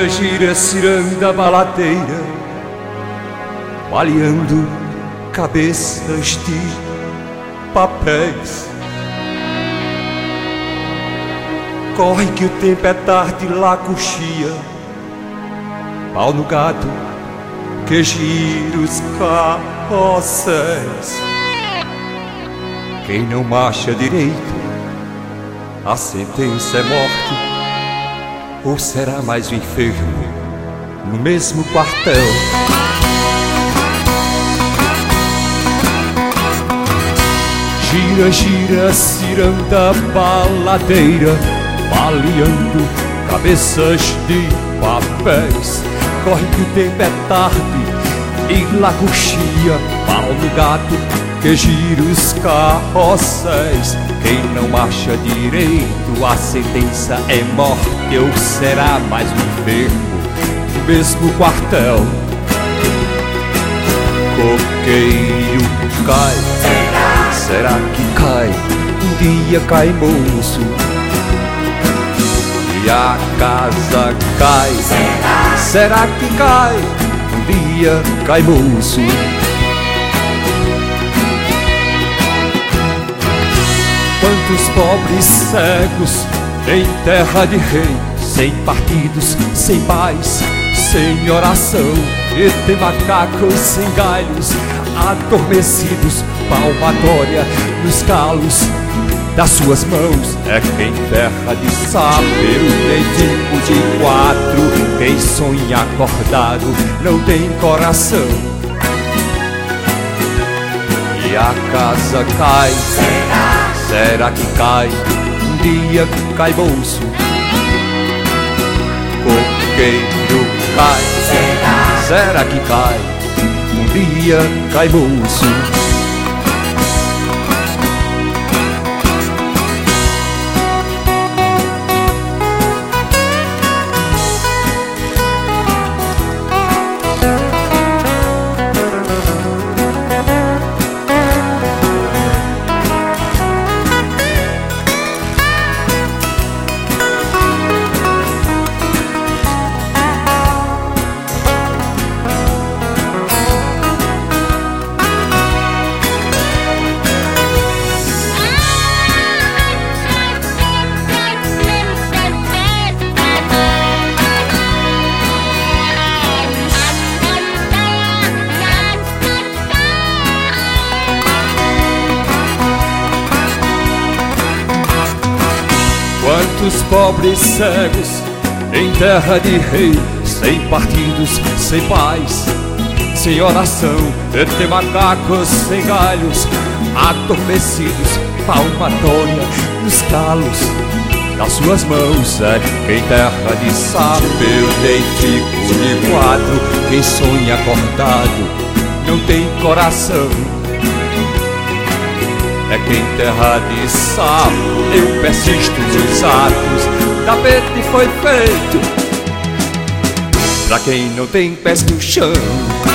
gira, gira, ciranda baladeira, baleando cabeças de papéis. Corre que o tempo é tarde, lá coxia, pau no gado que gira os carrosséis. Quem não marcha direito, a sentença é morte, ou será mais um enfermo no mesmo quartel. Gira, gira, ciranda baladeira, baleando cabeças de papéis. Corre que o tempo é tarde e lá coxia, pau no gato que gira os carrosséis. Quem não marcha direito, a sentença é morte, ou será mais um enfermo no mesmo quartel. Coqueiro cai, será que cai? Um dia cai moço. E a casa cai, será que cai? Um dia cai moço. Quantos pobres cegos em terra de rei, sem partidos, sem paz, sem oração, e tem macacos sem galhos, adormecidos, palmatória nos calos das suas mãos. É quem terra de saber, nem tipo de quatro, quem sonha acordado não tem coração. E a casa cai, será que cai? Um dia cai bolso. Coqueiro cai, será que cai? Um dia cai bolso. Quantos pobres cegos em terra de rei, sem partidos, sem paz, sem oração, e tem macacos sem galhos, adormecidos, palmatória nos calos das suas mãos. É quem terra de saber, nem fico de quatro, quem sonha acordado não tem coração. É quem terra de sapo, eu persisto nos atos, tapete foi feito pra quem não tem pés no chão.